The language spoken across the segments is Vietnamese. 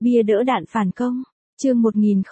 Bia đỡ đạn phản công. Chương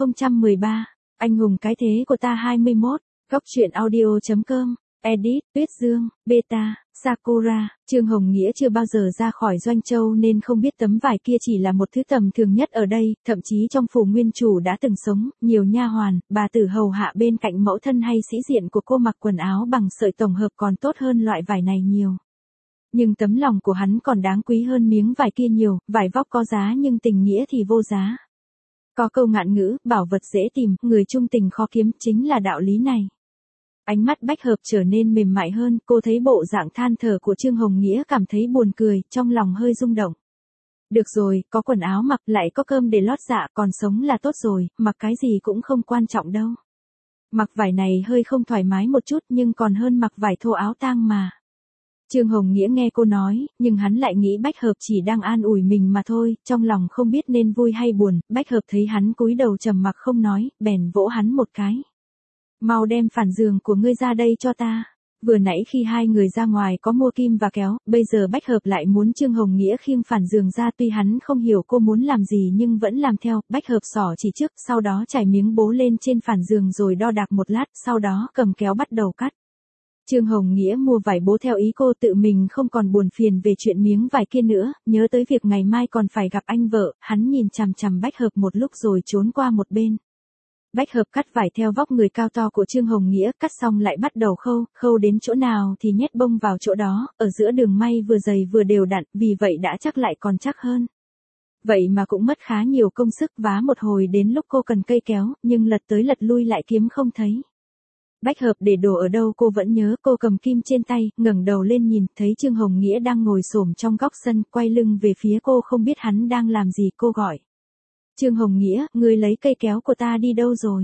1013. Anh hùng cái thế của ta 21. Góc truyện audio.com. Edit, Tuyết Dương, Beta, Sakura. Trương Hồng Nghĩa chưa bao giờ ra khỏi Doanh Châu nên không biết tấm vải kia chỉ là một thứ tầm thường nhất ở đây, thậm chí trong phủ nguyên chủ đã từng sống, nhiều nha hoàn, bà tử hầu hạ bên cạnh mẫu thân hay sĩ diện của cô mặc quần áo bằng sợi tổng hợp còn tốt hơn loại vải này nhiều. Nhưng tấm lòng của hắn còn đáng quý hơn miếng vải kia nhiều, vải vóc có giá nhưng tình nghĩa thì vô giá. Có câu ngạn ngữ, bảo vật dễ tìm, người chung tình khó kiếm, chính là đạo lý này. Ánh mắt Bách Hợp trở nên mềm mại hơn, cô thấy bộ dạng than thở của Trương Hồng Nghĩa cảm thấy buồn cười, trong lòng hơi rung động. Được rồi, có quần áo mặc lại có cơm để lót dạ, còn sống là tốt rồi, mặc cái gì cũng không quan trọng đâu. Mặc vải này hơi không thoải mái một chút nhưng còn hơn mặc vải thô áo tang mà. Trương Hồng Nghĩa nghe cô nói, nhưng hắn lại nghĩ Bách Hợp chỉ đang an ủi mình mà thôi, trong lòng không biết nên vui hay buồn. Bách Hợp thấy hắn cúi đầu trầm mặc không nói, bèn vỗ hắn một cái. Mau đem phản giường của ngươi ra đây cho ta. Vừa nãy khi hai người ra ngoài có mua kim và kéo, bây giờ Bách Hợp lại muốn Trương Hồng Nghĩa khiêng phản giường ra, tuy hắn không hiểu cô muốn làm gì nhưng vẫn làm theo. Bách Hợp xỏ chỉ trước, sau đó trải miếng bố lên trên phản giường rồi đo đạc một lát, sau đó cầm kéo bắt đầu cắt. Trương Hồng Nghĩa mua vải bố theo ý cô, tự mình không còn buồn phiền về chuyện miếng vải kia nữa, nhớ tới việc ngày mai còn phải gặp anh vợ, hắn nhìn chằm chằm Bách Hợp một lúc rồi trốn qua một bên. Bách Hợp cắt vải theo vóc người cao to của Trương Hồng Nghĩa, cắt xong lại bắt đầu khâu đến chỗ nào thì nhét bông vào chỗ đó, ở giữa đường may vừa dày vừa đều đặn, vì vậy đã chắc lại còn chắc hơn. Vậy mà cũng mất khá nhiều công sức, vá một hồi đến lúc cô cần cây kéo, nhưng lật tới lật lui lại kiếm không thấy. Bách Hợp để đồ ở đâu cô vẫn nhớ, cô cầm kim trên tay, ngẩng đầu lên nhìn, thấy Trương Hồng Nghĩa đang ngồi xổm trong góc sân, quay lưng về phía cô, không biết hắn đang làm gì, cô gọi. Trương Hồng Nghĩa, ngươi lấy cây kéo của ta đi đâu rồi?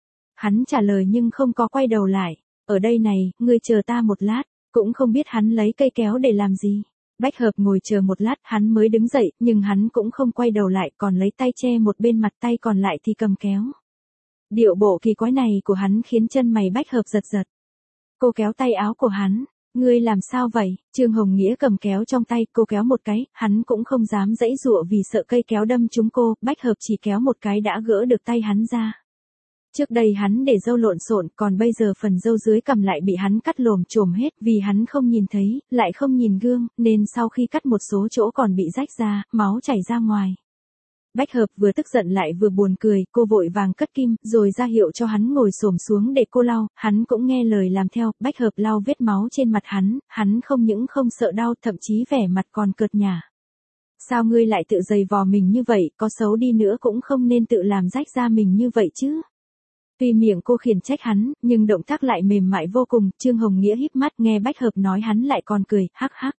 Hắn trả lời nhưng không có quay đầu lại. Ở đây này, ngươi chờ ta một lát, cũng không biết hắn lấy cây kéo để làm gì. Bách Hợp ngồi chờ một lát, hắn mới đứng dậy, nhưng hắn cũng không quay đầu lại, còn lấy tay che một bên mặt, tay còn lại thì cầm kéo. Điệu bộ kỳ quái này của hắn khiến chân mày Bách Hợp giật giật. Cô kéo tay áo của hắn. Ngươi làm sao vậy? Trương Hồng Nghĩa cầm kéo trong tay, cô kéo một cái, hắn cũng không dám giãy giụa vì sợ cây kéo đâm trúng cô, Bách Hợp chỉ kéo một cái đã gỡ được tay hắn ra. Trước đây hắn để râu lộn xộn, còn bây giờ phần râu dưới cằm lại bị hắn cắt lồm chồm hết, vì hắn không nhìn thấy, lại không nhìn gương, nên sau khi cắt một số chỗ còn bị rách ra, máu chảy ra ngoài. Bách Hợp vừa tức giận lại vừa buồn cười, cô vội vàng cất kim, rồi ra hiệu cho hắn ngồi xổm xuống để cô lau, hắn cũng nghe lời làm theo. Bách Hợp lau vết máu trên mặt hắn không những không sợ đau, thậm chí vẻ mặt còn cợt nhả. Sao ngươi lại tự giày vò mình như vậy, có xấu đi nữa cũng không nên tự làm rách da mình như vậy chứ. Tuy miệng cô khiển trách hắn, nhưng động tác lại mềm mại vô cùng. Trương Hồng Nghĩa híp mắt nghe Bách Hợp nói hắn lại còn cười, hắc hắc.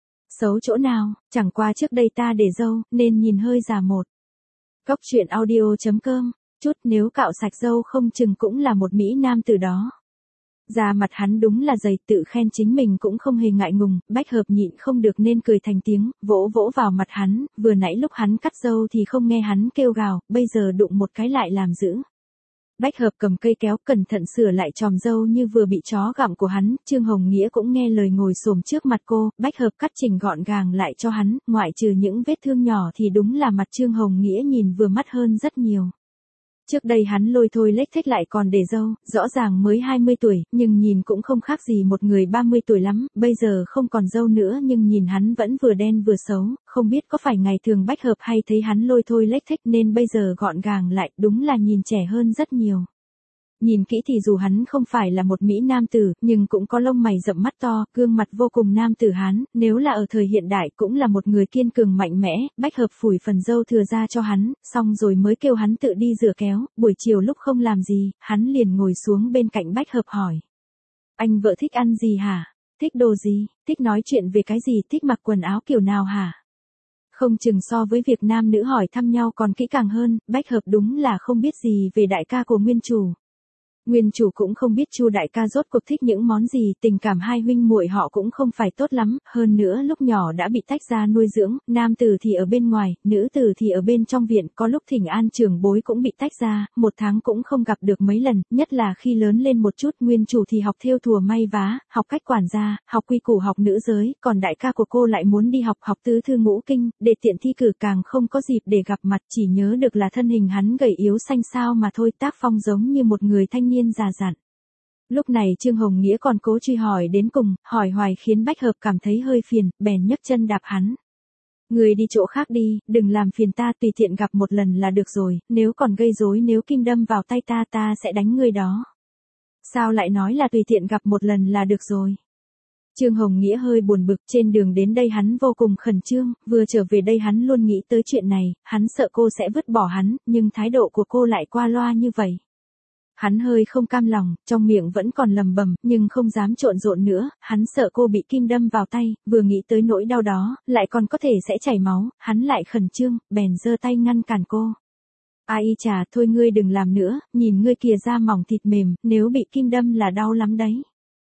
Xấu chỗ nào, chẳng qua trước đây ta để râu, nên nhìn hơi già một. Góc truyện audio.com. Chút nếu cạo sạch râu không chừng cũng là một mỹ nam từ đó. Da mặt hắn đúng là dày, tự khen chính mình cũng không hề ngại ngùng. Bách Hợp nhịn không được nên cười thành tiếng, vỗ vỗ vào mặt hắn, vừa nãy lúc hắn cắt râu thì không nghe hắn kêu gào, bây giờ đụng một cái lại làm dữ. Bách Hợp cầm cây kéo cẩn thận sửa lại chòm râu như vừa bị chó gặm của hắn. Trương Hồng Nghĩa cũng nghe lời ngồi xổm trước mặt cô, Bách Hợp cắt chỉnh gọn gàng lại cho hắn, ngoại trừ những vết thương nhỏ thì đúng là mặt Trương Hồng Nghĩa nhìn vừa mắt hơn rất nhiều. Trước đây hắn lôi thôi lếch thếch lại còn để râu, rõ ràng mới 20 tuổi, nhưng nhìn cũng không khác gì một người 30 tuổi lắm, bây giờ không còn râu nữa nhưng nhìn hắn vẫn vừa đen vừa xấu, không biết có phải ngày thường Bách Hợp hay thấy hắn lôi thôi lếch thếch nên bây giờ gọn gàng lại, đúng là nhìn trẻ hơn rất nhiều. Nhìn kỹ thì dù hắn không phải là một mỹ nam tử, nhưng cũng có lông mày rậm mắt to, gương mặt vô cùng nam tử Hán, nếu là ở thời hiện đại cũng là một người kiên cường mạnh mẽ. Bách Hợp phủi phần râu thừa ra cho hắn, xong rồi mới kêu hắn tự đi rửa kéo. Buổi chiều lúc không làm gì, hắn liền ngồi xuống bên cạnh Bách Hợp hỏi. Anh vợ thích ăn gì hả? Thích đồ gì? Thích nói chuyện về cái gì? Thích mặc quần áo kiểu nào hả? Không chừng so với việc nam nữ hỏi thăm nhau còn kỹ càng hơn. Bách Hợp đúng là không biết gì về đại ca của nguyên chủ. Nguyên chủ cũng không biết Chu đại ca rốt cuộc thích những món gì, tình cảm hai huynh muội họ cũng không phải tốt lắm, hơn nữa lúc nhỏ đã bị tách ra nuôi dưỡng, nam tử thì ở bên ngoài, nữ tử thì ở bên trong viện, có lúc thỉnh an trưởng bối cũng bị tách ra, một tháng cũng không gặp được mấy lần, nhất là khi lớn lên một chút, Nguyên chủ thì học thêu thùa may vá, học cách quản gia, học quy củ học nữ giới, còn đại ca của cô lại muốn đi học tứ thư ngũ kinh, để tiện thi cử càng không có dịp để gặp mặt, chỉ nhớ được là thân hình hắn gầy yếu xanh xao mà thôi, tác phong giống như một người thanh niên già dặn. Lúc này Trương Hồng Nghĩa còn cố truy hỏi đến cùng, hỏi hoài khiến Bách Hợp cảm thấy hơi phiền, bèn nhấc chân đạp hắn. Người đi chỗ khác đi, đừng làm phiền ta, tùy tiện gặp một lần là được rồi, nếu còn gây rối, nếu kim đâm vào tay ta sẽ đánh ngươi đó. Sao lại nói là tùy tiện gặp một lần là được rồi? Trương Hồng Nghĩa hơi buồn bực, trên đường đến đây hắn vô cùng khẩn trương, vừa trở về đây hắn luôn nghĩ tới chuyện này, hắn sợ cô sẽ vứt bỏ hắn, nhưng thái độ của cô lại qua loa như vậy. Hắn hơi không cam lòng, trong miệng vẫn còn lầm bầm, nhưng không dám trộn rộn nữa, hắn sợ cô bị kim đâm vào tay, vừa nghĩ tới nỗi đau đó, lại còn có thể sẽ chảy máu, hắn lại khẩn trương, bèn giơ tay ngăn cản cô. Ai chà, thôi ngươi đừng làm nữa, nhìn ngươi kìa da mỏng thịt mềm, nếu bị kim đâm là đau lắm đấy.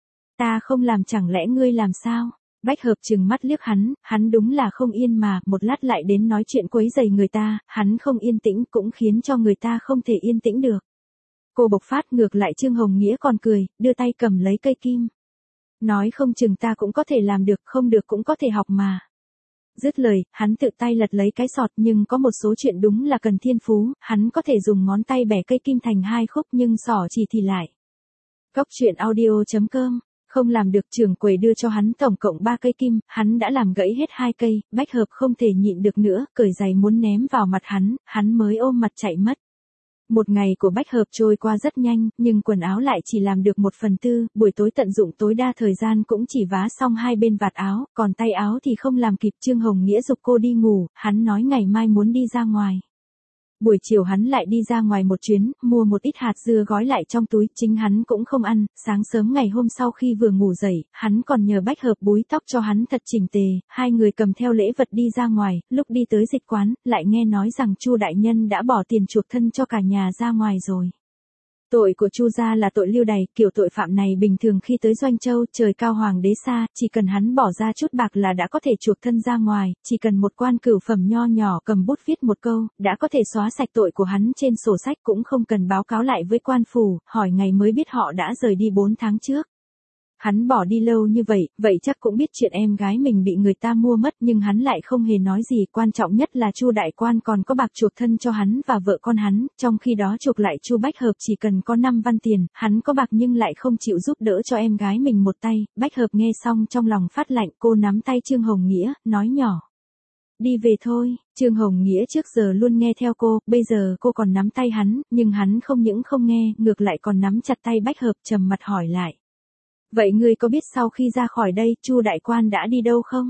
Ta không làm chẳng lẽ ngươi làm sao? Bách Hợp trừng mắt liếc hắn đúng là không yên mà, một lát lại đến nói chuyện quấy rầy người ta, hắn không yên tĩnh cũng khiến cho người ta không thể yên tĩnh được. Cô bộc phát, ngược lại Trương Hồng Nghĩa còn cười, đưa tay cầm lấy cây kim. Nói không chừng ta cũng có thể làm được, không được cũng có thể học mà. Dứt lời, hắn tự tay lật lấy cái sọt, nhưng có một số chuyện đúng là cần thiên phú, hắn có thể dùng ngón tay bẻ cây kim thành hai khúc nhưng xỏ chỉ thì lại. Cốc truyện audio.com. Không làm được, trưởng quầy đưa cho hắn tổng cộng 3 cây kim, hắn đã làm gãy hết 2 cây, Bách Hợp không thể nhịn được nữa, cởi giày muốn ném vào mặt hắn mới ôm mặt chạy mất. Một ngày của Bách Hợp trôi qua rất nhanh, nhưng quần áo lại chỉ làm được 1/4, buổi tối tận dụng tối đa thời gian cũng chỉ vá xong hai bên vạt áo, còn tay áo thì không làm kịp. Trương Hồng Nghĩa giục cô đi ngủ, hắn nói ngày mai muốn đi ra ngoài. Buổi chiều hắn lại đi ra ngoài một chuyến, mua một ít hạt dưa gói lại trong túi, chính hắn cũng không ăn, sáng sớm ngày hôm sau khi vừa ngủ dậy, hắn còn nhờ Bách Hợp búi tóc cho hắn thật chỉnh tề, hai người cầm theo lễ vật đi ra ngoài, lúc đi tới dịch quán, lại nghe nói rằng Chu đại nhân đã bỏ tiền chuộc thân cho cả nhà ra ngoài rồi. Tội của Chu gia là tội lưu đày, kiểu tội phạm này bình thường khi tới Doanh Châu, trời cao hoàng đế xa, chỉ cần hắn bỏ ra chút bạc là đã có thể chuộc thân ra ngoài, chỉ cần một quan cửu phẩm nho nhỏ cầm bút viết một câu, đã có thể xóa sạch tội của hắn trên sổ sách, cũng không cần báo cáo lại với quan phủ, hỏi ngày mới biết họ đã rời đi 4 tháng trước. Hắn bỏ đi lâu như vậy chắc cũng biết chuyện em gái mình bị người ta mua mất, nhưng hắn lại không hề nói gì, quan trọng nhất là Chu đại quan còn có bạc chuộc thân cho hắn và vợ con hắn, trong khi đó chuộc lại Chu Bách Hợp chỉ cần có 5 văn tiền, hắn có bạc nhưng lại không chịu giúp đỡ cho em gái mình một tay. Bách Hợp nghe xong trong lòng phát lạnh, cô nắm tay Trương Hồng Nghĩa, nói nhỏ. Đi về thôi. Trương Hồng Nghĩa trước giờ luôn nghe theo cô, bây giờ cô còn nắm tay hắn, nhưng hắn không những không nghe, ngược lại còn nắm chặt tay Bách Hợp, trầm mặt hỏi lại. Vậy ngươi có biết sau khi ra khỏi đây, Chu đại quan đã đi đâu không?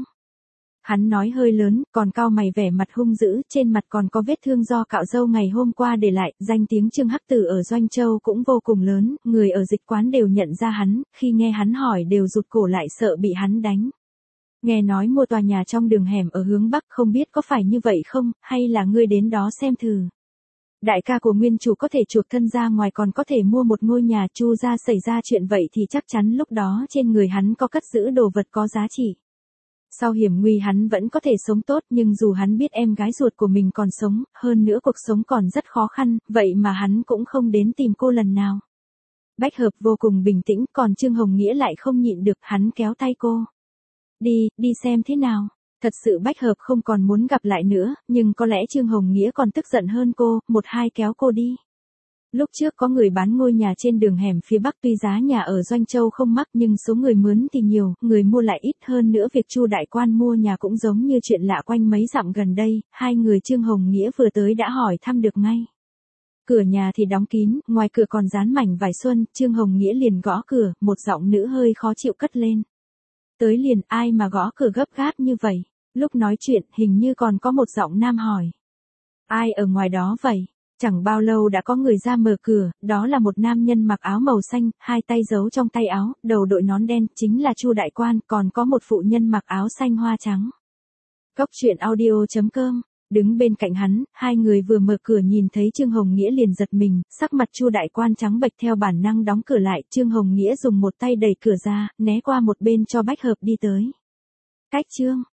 Hắn nói hơi lớn, còn cau mày vẻ mặt hung dữ, trên mặt còn có vết thương do cạo râu ngày hôm qua để lại, danh tiếng Trương Hắc Tử ở Doanh Châu cũng vô cùng lớn, người ở dịch quán đều nhận ra hắn, khi nghe hắn hỏi đều rụt cổ lại sợ bị hắn đánh. Nghe nói mua tòa nhà trong đường hẻm ở hướng Bắc, không biết có phải như vậy không, hay là ngươi đến đó xem thử. Đại ca của nguyên chủ có thể chuộc thân ra ngoài còn có thể mua một ngôi nhà, Chu gia xảy ra chuyện vậy thì chắc chắn lúc đó trên người hắn có cất giữ đồ vật có giá trị. Sau hiểm nguy hắn vẫn có thể sống tốt, nhưng dù hắn biết em gái ruột của mình còn sống, hơn nữa cuộc sống còn rất khó khăn, vậy mà hắn cũng không đến tìm cô lần nào. Bách Hợp vô cùng bình tĩnh, còn Trương Hồng Nghĩa lại không nhịn được, hắn kéo tay cô. Đi xem thế nào. Thật sự Bách Hợp không còn muốn gặp lại nữa, nhưng có lẽ Trương Hồng Nghĩa còn tức giận hơn cô, một hai kéo cô đi. Lúc trước có người bán ngôi nhà trên đường hẻm phía Bắc, tuy giá nhà ở Doanh Châu không mắc nhưng số người mướn thì nhiều, người mua lại ít, hơn nữa việc Chu đại quan mua nhà cũng giống như chuyện lạ quanh mấy dặm gần đây, hai người Trương Hồng Nghĩa vừa tới đã hỏi thăm được ngay. Cửa nhà thì đóng kín, ngoài cửa còn dán mảnh vải xuân, Trương Hồng Nghĩa liền gõ cửa, một giọng nữ hơi khó chịu cất lên. Tới liền, ai mà gõ cửa gấp gáp như vậy? Lúc nói chuyện, hình như còn có một giọng nam hỏi. Ai ở ngoài đó vậy? Chẳng bao lâu đã có người ra mở cửa, đó là một nam nhân mặc áo màu xanh, hai tay giấu trong tay áo, đầu đội nón đen, chính là Chu đại quan, còn có một phụ nhân mặc áo xanh hoa trắng. Cốc truyện audio.com Đứng bên cạnh hắn, hai người vừa mở cửa nhìn thấy Trương Hồng Nghĩa liền giật mình, sắc mặt Chu đại quan trắng bệch theo bản năng đóng cửa lại, Trương Hồng Nghĩa dùng một tay đẩy cửa ra, né qua một bên cho Bách Hợp đi tới. Cách Trương